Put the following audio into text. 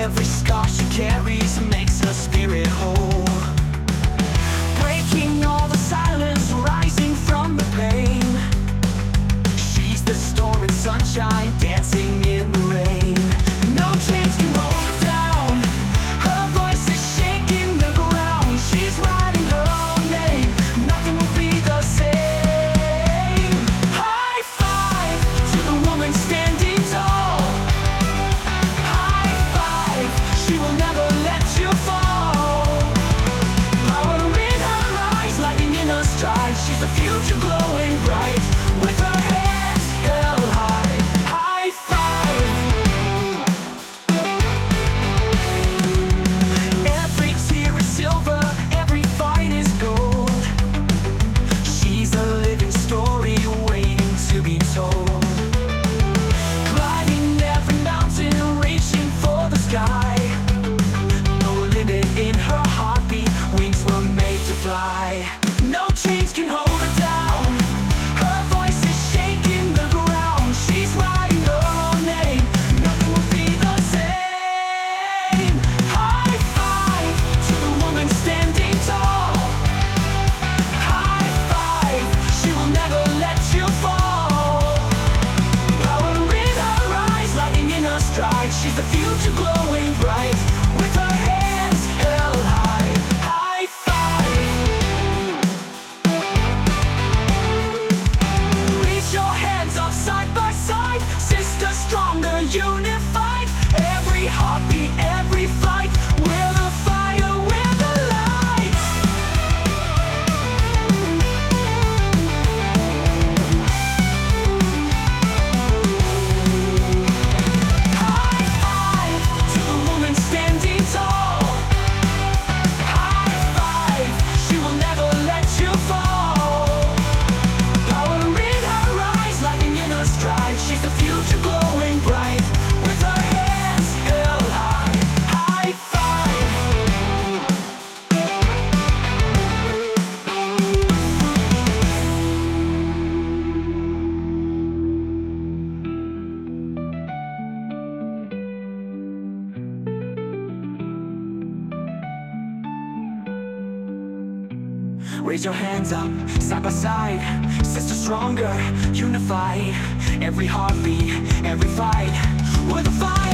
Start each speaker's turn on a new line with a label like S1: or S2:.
S1: Every scar she carries makes her spirit whole, breaking all the silence, rising from the pain. She's the storm and sunshine, dancing in the rain. No chains can hold her down. Her voice is shaking the ground. She's writing her own name. Nothing will be the same. High five to the woman standing tall. High five, she will never let you fall. Power in her eyes, lightning in her stride. She's the future glowing bright, with her hands held high. High five. Every tear is silver, every fight is gold. She's a living story waiting to be told, climbing every mountain, reaching for the sky. No limit in her heartbeat, wings were made to fly. No chains can hold her down. Her voice is shaking the ground. She's writing her own name. Nothing will be the same. High five to the woman standing tall. High five, she will never let you fall. Power in her eyes, lightning in her stride. She's the future glowing bright, with her hands held high. High five. Reach your hands up side by side, sisters stronger, unified. Every heartbeat, every fight, we're the fire, we're the light. High five to the woman standing tall. High five, she will never let you fall. Power in her eyes, lightning in her stride. She's the future glowing bright, with her hands held high. High five. Raise your hands up, side by side, sisters stronger, unified. Every heartbeat, every fight, we're the fire.